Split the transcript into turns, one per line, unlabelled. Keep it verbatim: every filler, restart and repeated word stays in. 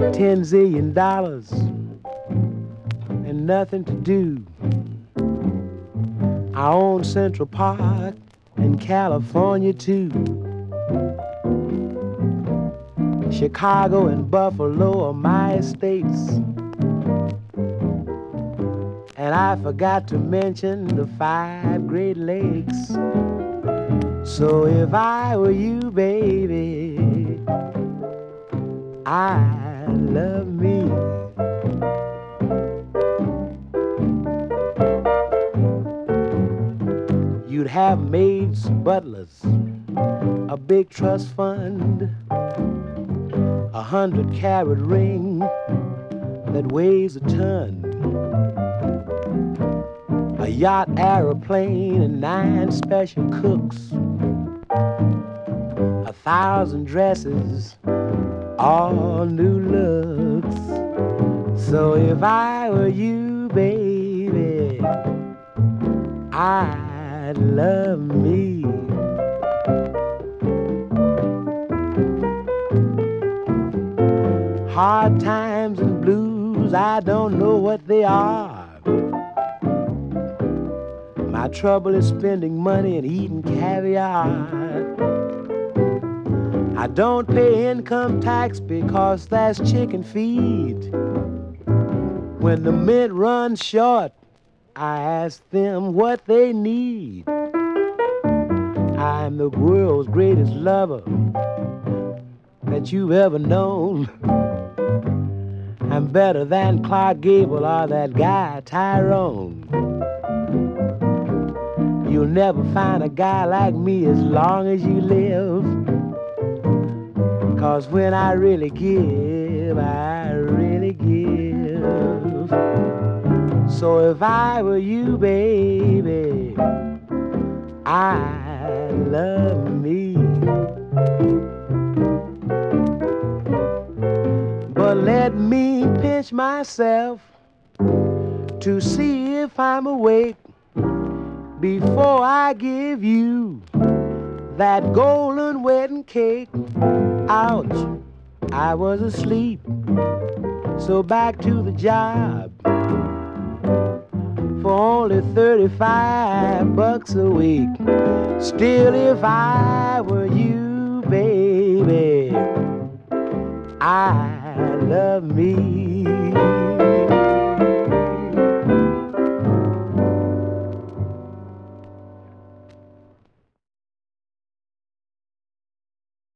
ten zillion dollars and nothing to do. I own Central Park in California too. Chicago and Buffalo are my estates. And I forgot to mention the five Great Lakes. So if I were you, baby, I love me. You'd have maids, butlers, a big trust fund, a hundred carat ring that weighs a ton, a yacht aeroplane and nine special cooks, a thousand dresses, all new looks. So if I were you, baby, I'd love me. Hard times and blues, I don't know what they are. My trouble is spending money and eating caviar. I don't pay income tax because that's chicken feed. When the mint runs short, I ask them what they need. I'm the world's greatest lover that you've ever known. I'm better than Clark Gable or that guy Tyrone. You'll never find a guy like me as long as you live. 'Cause when I really give, I really give. So if I were you, baby, I love me. But let me pinch myself to see if I'm awake before I give you that golden wedding cake. Ouch, I was asleep, so back to the job for only thirty-five bucks a week. Still, if I were you, baby, I love me.